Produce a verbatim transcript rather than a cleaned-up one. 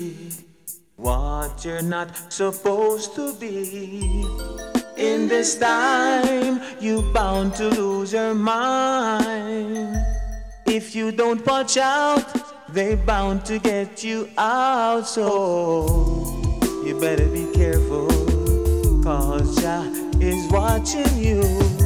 what you're not supposed to be. In this time, you bound to lose your mind. If you don't watch out, they bound to get you out. So you better be careful, cause Jah is watching you.